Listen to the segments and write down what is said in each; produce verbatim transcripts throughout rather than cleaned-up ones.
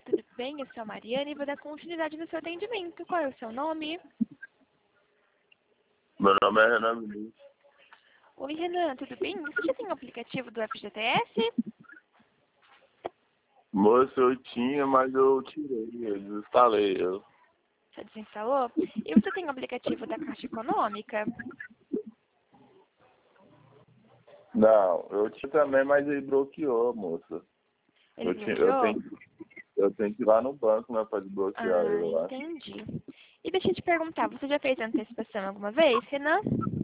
tudo bem? Eu sou a Mariana e vou dar continuidade no seu atendimento. Qual é o seu nome? Meu nome é Renan Vinícius. Oi, Renan, tudo bem? Você já tem o aplicativo do F G T S? Moço, eu tinha, mas eu tirei, eu desinstalei. Eu... Você desinstalou? E você tem o aplicativo da Caixa Econômica? Não, eu tinha também, mas ele bloqueou, moça. Ele Eu, tinha, eu, bloqueou? tenho, eu tenho que ir lá no banco, né, pra desbloquear Ah, ele lá. entendi. E deixa eu te perguntar, você já fez antecipação alguma vez, Renan?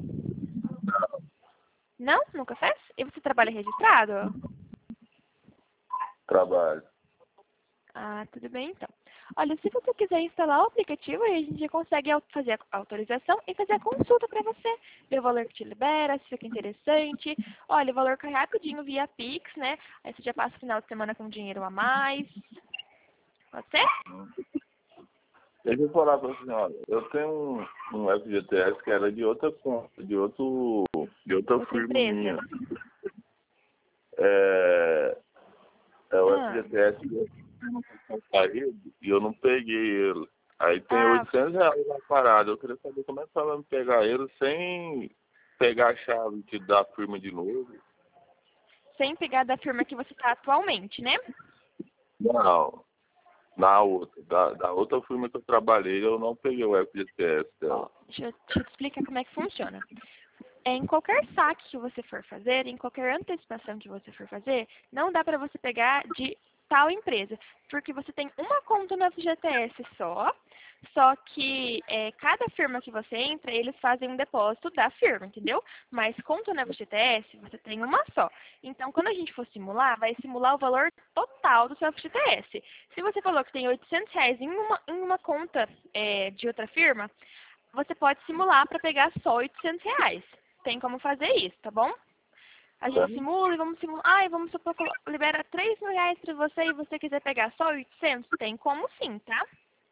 Não? Nunca fez? E você trabalha registrado? Trabalho. Ah, tudo bem então. Olha, se você quiser instalar o aplicativo, aí a gente já consegue au- fazer a autorização e fazer a consulta para você. Ver o valor que te libera, se fica interessante. Olha, o valor cai rapidinho via Pix, né? Aí você já passa o final de semana com dinheiro a mais. Pode ser? Deixa eu falar pra senhora. Eu tenho um, um F G T S que era de outra conta, de outro. de outra, Outra firma empresa. minha. É, é o Ah, F G T S que eu saí e eu não peguei ele. Aí tem ah, oitocentos reais na parada. Eu queria saber como é que ela me pegar ele sem pegar a chave de- da firma de novo. sem pegar da firma que você está atualmente, né? Não, na outra. Da, da outra firma que eu trabalhei, eu não peguei o F G T S Ó, dela. deixa eu deixa eu te explicar como é que funciona. É, em qualquer saque que você for fazer, em qualquer antecipação que você for fazer, não dá para você pegar de tal empresa, porque você tem uma conta no F G T S só, só que é, cada firma que você entra, eles fazem um depósito da firma, entendeu? Mas conta no F G T S, você tem uma só. Então, quando a gente for simular, vai simular o valor total do seu F G T S. Se você falou que tem oitocentos reais em uma, em uma conta é, de outra firma, você pode simular para pegar só oitocentos reais. Tem como fazer isso, tá bom? A gente simula e vamos simular. Ai, vamos supor que libera três mil reais para você e você quiser pegar só oitocentos. Tem como sim, tá?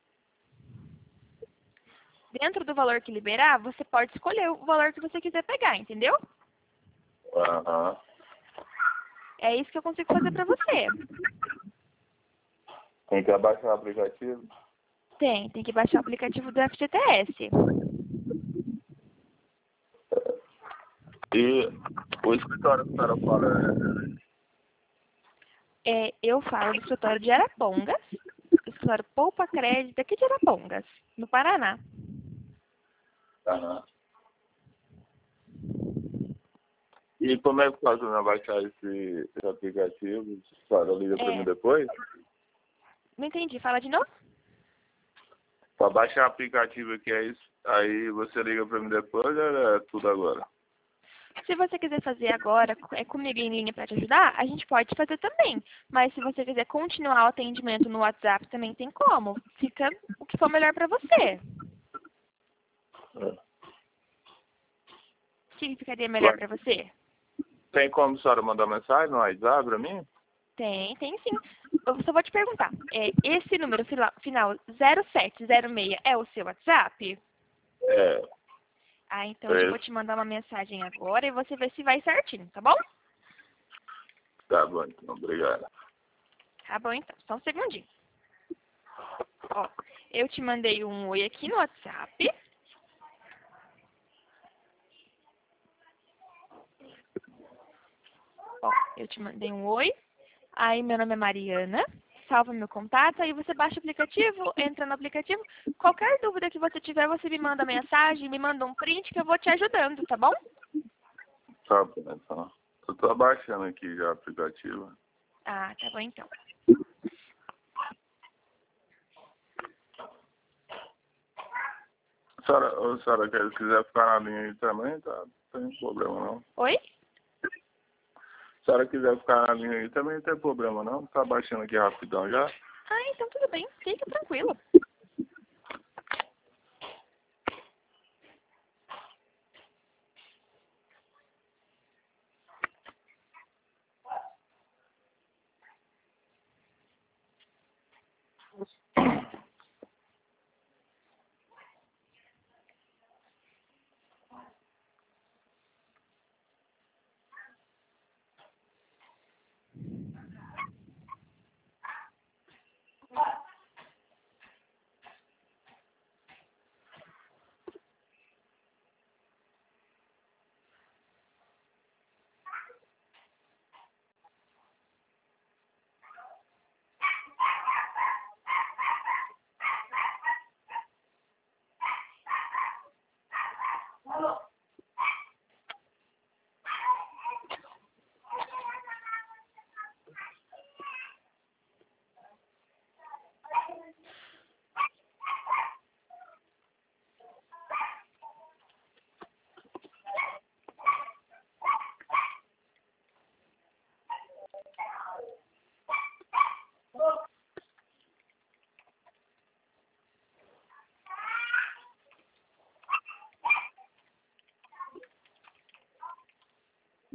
Dentro do valor que liberar, você pode escolher o valor que você quiser pegar, entendeu? Aham. É isso que eu consigo fazer para você. Tem que abaixar o aplicativo? Tem, tem que baixar o aplicativo do F G T S. E o escritório que a senhora fala É, eu falo do escritório de Arapongas, escritório Poupa Crédito aqui de Arapongas, no Paraná. é... Aham. E como é que faz pra baixar esse, esse aplicativo? A senhora liga pra mim É, depois? não entendi, fala de novo? Pra baixar o aplicativo aqui, é isso? Aí você liga pra mim depois ou é tudo agora? Se você quiser fazer agora, é comigo em linha para te ajudar, a gente pode fazer também. Mas se você quiser continuar o atendimento no WhatsApp, também tem como. Fica o que for melhor para você. É. O que ficaria melhor para você? Tem como a senhora mandar mensagem no WhatsApp pra mim? Tem, tem sim. Eu só vou te perguntar. É, esse número fila- final zero sete zero seis é o seu WhatsApp? É. Ah, então eu já É. vou te mandar uma mensagem agora e você vê se vai certinho, tá bom? Tá bom, então. Obrigado. Tá bom, então. Só um segundinho. Ó, eu te mandei um oi aqui no WhatsApp. Ó, eu te mandei um oi. Aí, meu nome é Mariana. Salva meu contato. Aí você baixa o aplicativo, entra no aplicativo. Qualquer dúvida que você tiver, você me manda mensagem, me manda um print que eu vou te ajudando, tá bom? Tá bom, então. Eu tô abaixando aqui já o aplicativo. Ah, tá bom então. A senhora, ô, senhora, quer- se quiser ficar na linha aí também, tá? Não tem problema não. Oi? Se a senhora quiser ficar na linha aí também não tem problema não. Tá baixando aqui rapidão já. Ah, então tudo bem. Fica tranquilo.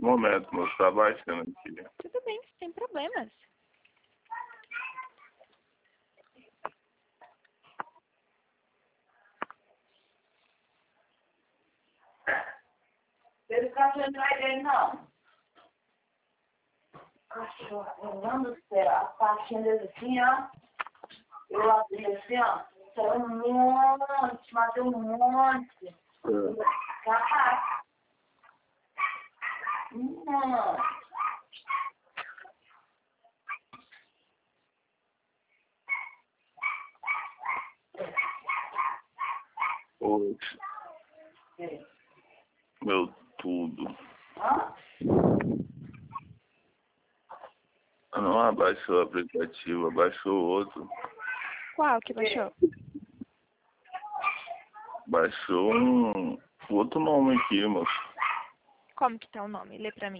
momento, moço, está baixando aqui. Tudo bem, sem problemas. Esse cachorro não vai dele, não. Cachorro, mano do céu, a pastinha dele assim, ó. Eu abri assim, ó. Saiu um monte, matei um monte. É. Caraca. Mano. Oxe, É. meu tudo. Hã? Não abaixou o aplicativo, abaixou o outro. Qual que baixou? Baixou um outro nome aqui, moço. Como que tá o nome? Lê pra mim.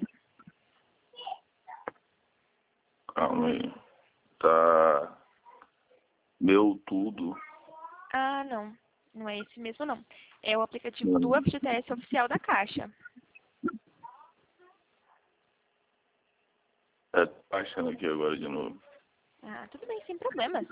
Calma aí. Tá. Meu tudo. Ah, não. Não é esse mesmo, não. É o aplicativo do F G T S oficial da Caixa. É, tô baixando aqui agora de novo. Ah, tudo bem, sem problemas.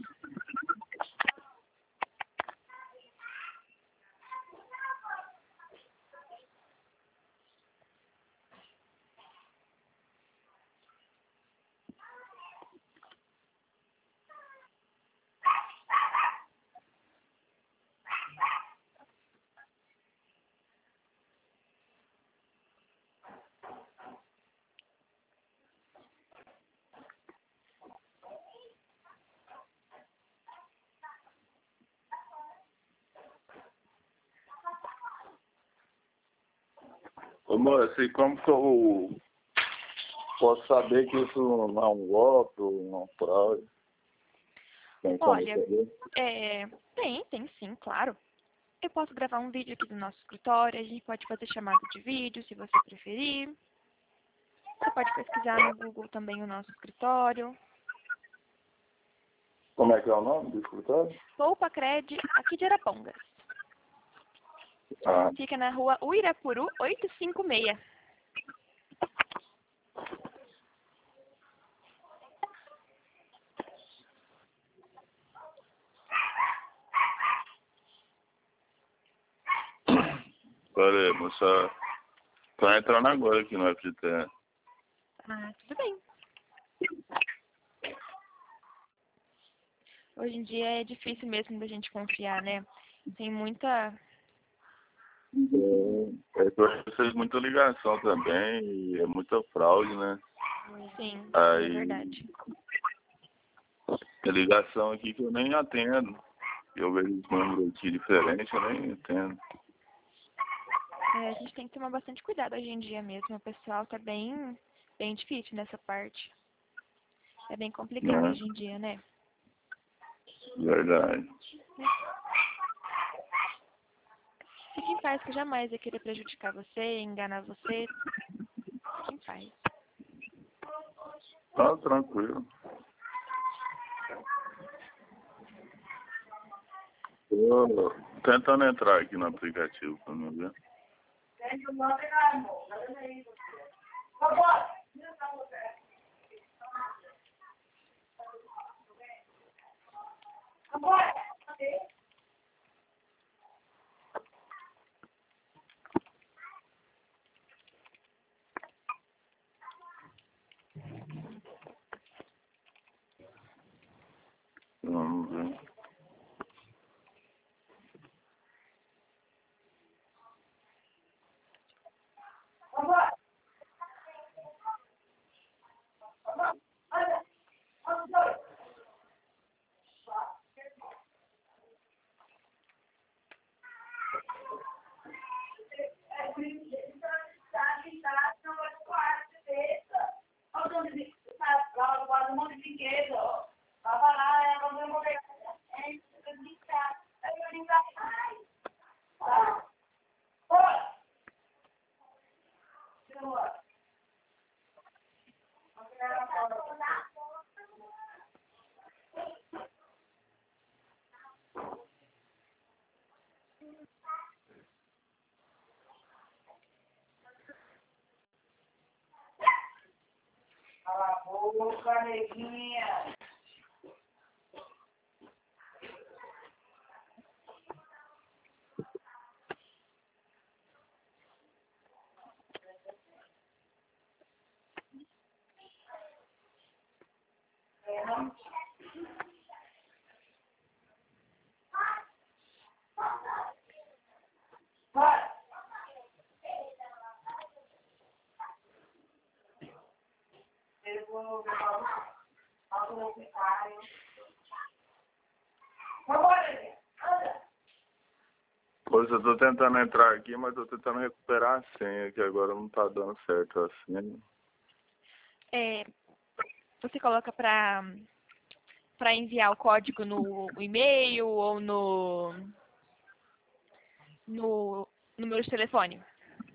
Ô, moço, e como que eu posso saber que isso não é um golpe ou uma fraude? Tem como Olha, saber? é, tem, tem sim, claro. Eu posso gravar um vídeo aqui do nosso escritório, a gente pode fazer chamada de vídeo, se você preferir. Você pode pesquisar no Google também o nosso escritório. Como é que é o nome do escritório? Poupa Cred, aqui de Arapongas. Ah, Fica na rua Uirapuru oitocentos e cinquenta e seis. pera aí, moça. Tô entrando agora aqui no F G T S. Ah, tudo bem. Hoje em dia é difícil mesmo da gente confiar, né? Tem muita... É, eu recebo muita ligação também e é muita fraude, né? Sim, é Aí, verdade. tem ligação aqui que eu nem atendo. Eu vejo os números aqui diferentes, eu nem atendo. É, a gente tem que tomar bastante cuidado hoje em dia mesmo. O pessoal tá bem, bem difícil nessa parte. É bem complicado Né? hoje em dia, né? Verdade. Fique em paz, que jamais ia querer prejudicar você, enganar você. Fique em paz. Tá tranquilo. Tô tentando entrar aqui no aplicativo pra não ver. Vamos ver. Ô, canequinha. Vai. Ele falou que eu Pois eu tô tentando entrar aqui, mas tô tentando recuperar a senha, que agora não tá dando certo a senha. É, você coloca para para enviar o código no e-mail ou no no número de telefone?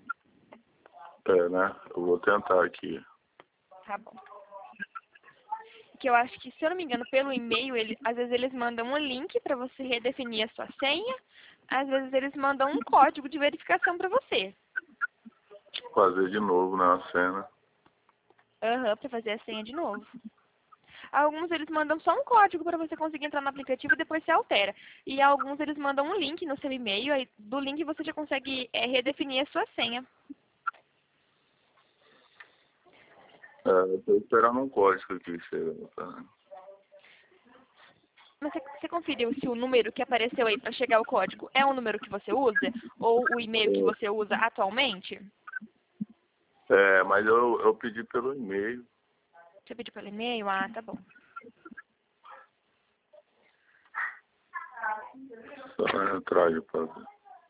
É, né? Eu vou tentar aqui. Tá bom. Que eu acho que, se eu não me engano, pelo e-mail, ele, às vezes eles mandam um link para você redefinir a sua senha, às vezes eles mandam um código de verificação para você. Fazer de novo na cena. Aham, para fazer a senha de novo. Alguns eles mandam só um código para você conseguir entrar no aplicativo e depois você altera. E alguns eles mandam um link no seu e-mail, aí do link você já consegue é, redefinir a sua senha. É, eu tô esperando um código aqui chegando, tá? Mas você, você conferiu se o número que apareceu aí para chegar o código é o número que você usa? Ou o e-mail que você usa atualmente? É, mas eu, eu pedi pelo e-mail. Você pediu pelo e-mail? Ah, tá bom. Só entrar de fazer.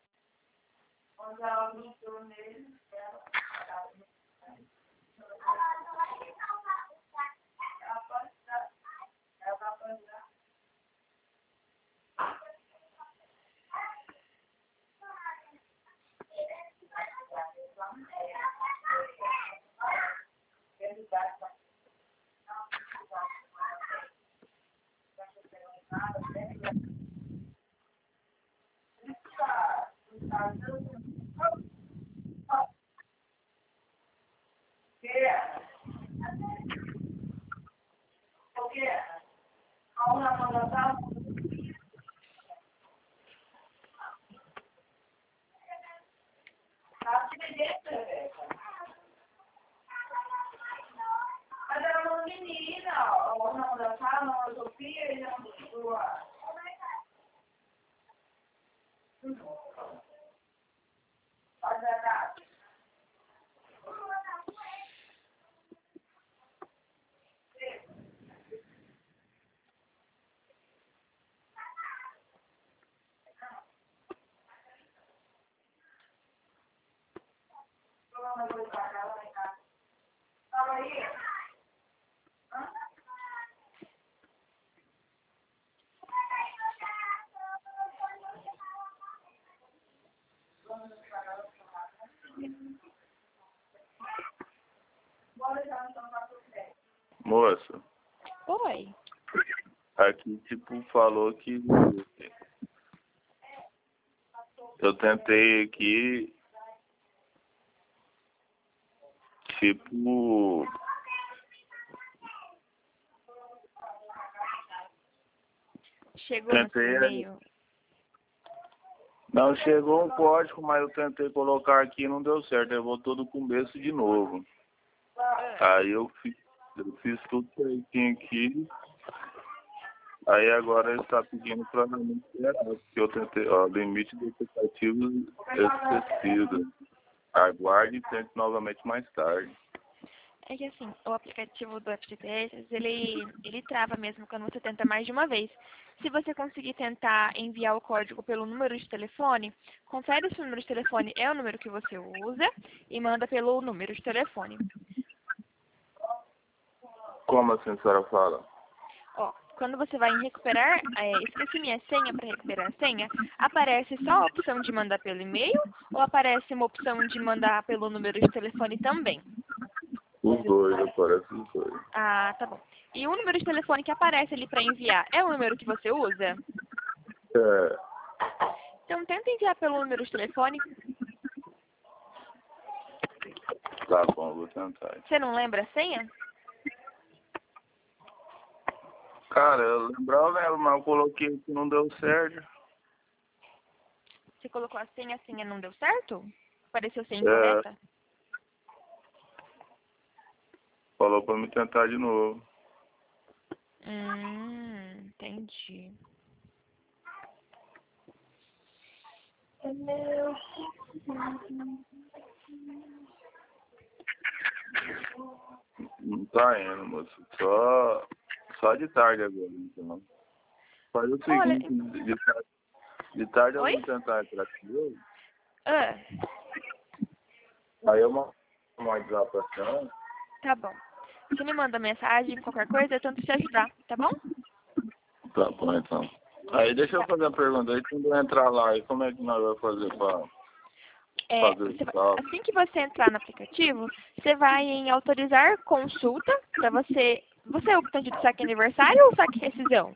Mas era uma menina, ó, não da sala, não da Sofia e não da sua. Pode dar. Fala aí. Moça, Oi. aqui tipo falou que eu tentei aqui, tipo, Chegou no seu tentei. e-mail. Não, chegou um código, mas eu tentei colocar aqui e não deu certo. Eu voltou do começo de novo. Aí eu fiz, eu fiz tudo certinho aqui. Aí agora ele está pedindo para mim esperar, porque eu tentei, ó, limite de aplicativos esquecido. Aguarde e tente novamente mais tarde. É que assim, o aplicativo do F G P S, ele, ele trava mesmo quando você tenta mais de uma vez. Se você conseguir tentar enviar o código pelo número de telefone, confere se o número de telefone é o número que você usa e manda pelo número de telefone. Como assim a senhora fala? Ó, quando você vai em recuperar, é, esqueci minha senha para recuperar a senha, aparece só a opção de mandar pelo e-mail ou aparece uma opção de mandar pelo número de telefone também? Os dois, aparece os dois. Ah, tá bom. E o número de telefone que aparece ali para enviar é o número que você usa? É, Então tenta enviar pelo número de telefone. tá bom, vou tentar. Você não lembra a senha? Cara, eu lembro, eu lembro, mas eu coloquei que não deu certo. Você colocou a senha, a senha não deu certo? Apareceu senha É. incorreta? Falou pra me tentar de novo. Hum, entendi. Não tá indo, moço. Só, só de tarde agora, então. Faz o Olha, seguinte, de tarde, de tarde eu Oi? vou tentar entrar aqui hoje. Ah, Aí eu mando um WhatsApp pra senhora. tá bom. Você me manda mensagem, qualquer coisa, eu tento te ajudar, tá bom? Tá bom, então. Aí deixa eu fazer a pergunta. Aí quando eu entrar lá, aí como é que nós vamos fazer pra É, fazer você o vai- saldo? assim que você entrar no aplicativo, você vai em autorizar consulta para você. Você é o botão de saque aniversário ou saque rescisão?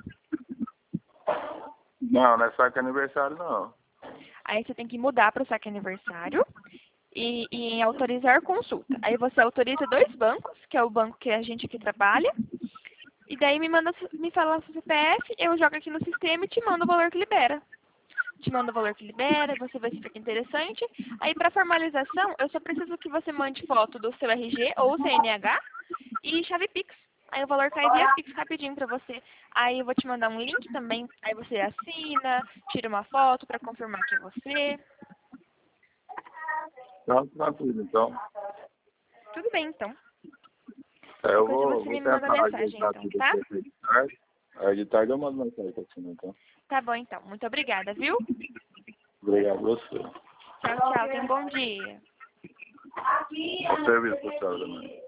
Não, não é saque aniversário, não. Aí você tem que mudar para o saque aniversário e, e em autorizar consulta. Aí você autoriza dois bancos, que é o banco que a gente aqui trabalha, e daí me manda, me fala o seu C P F, eu jogo aqui no sistema e te mando o valor que libera. Te mando o valor que libera, você vê se fica interessante. Aí para formalização, eu só preciso que você mande foto do seu R G ou C N H e chave Pix. Aí o valor cai via Pix rapidinho pra você. Aí eu vou te mandar um link também, aí você assina, tira uma foto pra confirmar que é você. Então, tranquilo, então. Tudo bem, então. É, eu Qualquer coisa vou, você vou me manda tentar mensagem, ajeitar então, tudo tá? aqui de tarde. Aí de tarde eu mando mensagem pra você, então. Tá bom, então. Muito obrigada, viu? Obrigado a você. Tchau, tchau. Tenha um bom dia. Bom serviço pra senhora também.